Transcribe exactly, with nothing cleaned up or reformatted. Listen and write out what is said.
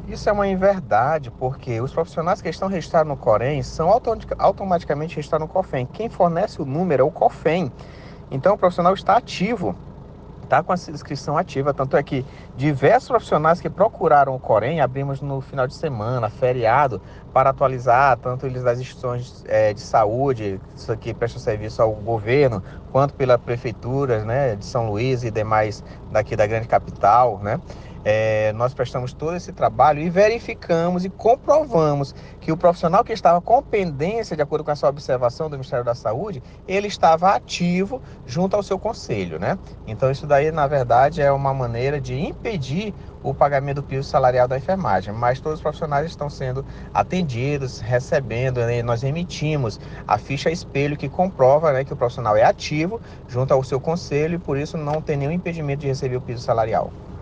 Isso é uma inverdade, porque os profissionais que estão registrados no Corém são auto- automaticamente registrados no COFEM. Quem fornece o número é o COFEM. Então, o profissional está ativo, está com a inscrição ativa. Tanto é que diversos profissionais que procuraram o Corém, abrimos no final de semana, feriado, para atualizar tanto eles das instituições é, de saúde, isso aqui presta serviço ao governo, quanto pelas prefeituras, né, de São Luís e demais daqui da grande capital, né? É, nós prestamos todo esse trabalho e verificamos e comprovamos que o profissional que estava com pendência, de acordo com essa observação do Ministério da Saúde, ele estava ativo junto ao seu conselho, né? Então isso daí, na verdade, é uma maneira de impedir o pagamento do piso salarial da enfermagem, mas todos os profissionais estão sendo atendidos, recebendo, né? Nós emitimos a ficha espelho que comprova, né, que o profissional é ativo junto ao seu conselho e por isso não tem nenhum impedimento de receber o piso salarial.